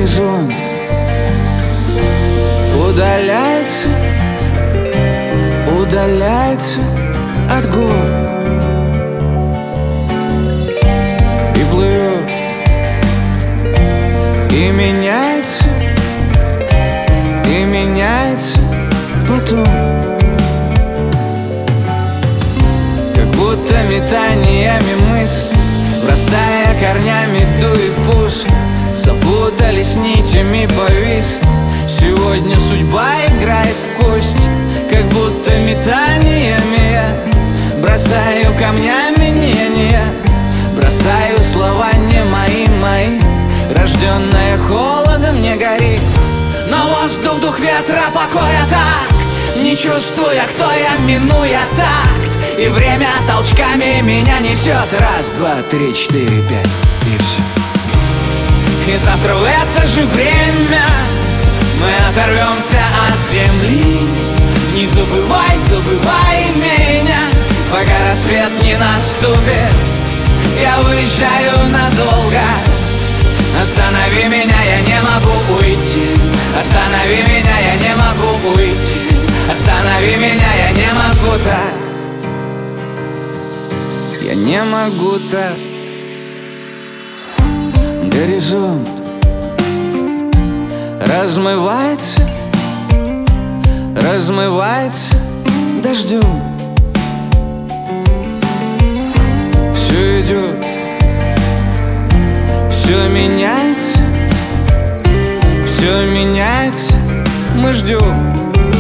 Горизонт удаляется, удаляется от гор и плывет, и меняется потом. Как будто метаниями мысли, врастая корнями дуй и пусть, запутались нитями, повисли. Сегодня судьба играет в кость. Как будто метаниями я бросаю камнями не я, бросаю слова не мои, рожденная холодом не горит. Но воздух, дух ветра, покоя так, не чувствуя, кто я, минуя такт. И время толчками меня несет. Раз, два, три, четыре, пять, и все. И завтра в это же время мы оторвемся от земли. Не забывай, забывай меня, пока рассвет не наступит. Я уезжаю надолго. Останови меня, я не могу уйти. Останови меня, я не могу уйти. Останови меня, я не могу так. Я не могу так. Горизонт размывается, размывается дождем. Все идет, все меняется, все меняется, мы ждем.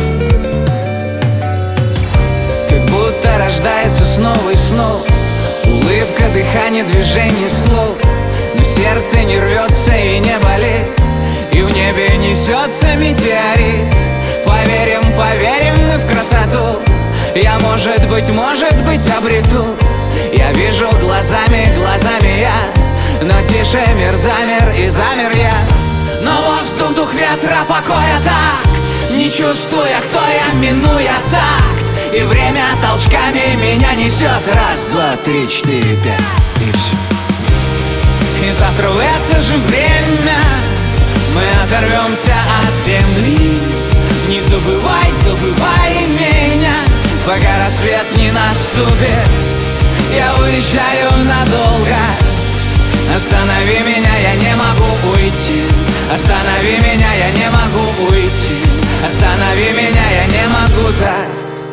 Как будто рождается снова и снова улыбка, дыхание, движение слов. Но сердце не рвется и не болит, и в небе несется метеорит. Поверим, поверим мы в красоту. Я, может быть, обрету. Я вижу глазами я, но тише мир замер и замер я. Но воздух, дух ветра, покоя так, не чувствуя, кто я, минуя такт. И время толчками меня несет. Раз, два, три, четыре, пять, и все. И завтра в это же время мы оторвемся от земли. Не забывай, забывай меня, пока рассвет не наступит. Я уезжаю надолго. Останови меня, я не могу уйти. Останови меня, я не могу уйти. Останови меня, я не могу так.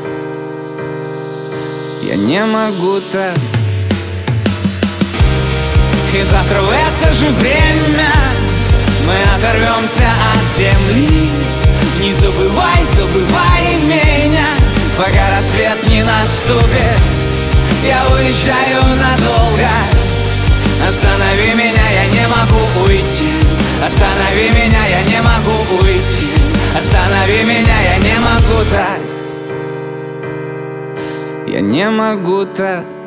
Я не могу так. И завтра в это же время мы оторвемся от земли. Не забывай, забывай меня, пока рассвет не наступит. Я уезжаю надолго. Останови меня, я не могу уйти. Останови меня, я не могу уйти. Останови меня, я не могу так. Я не могу так.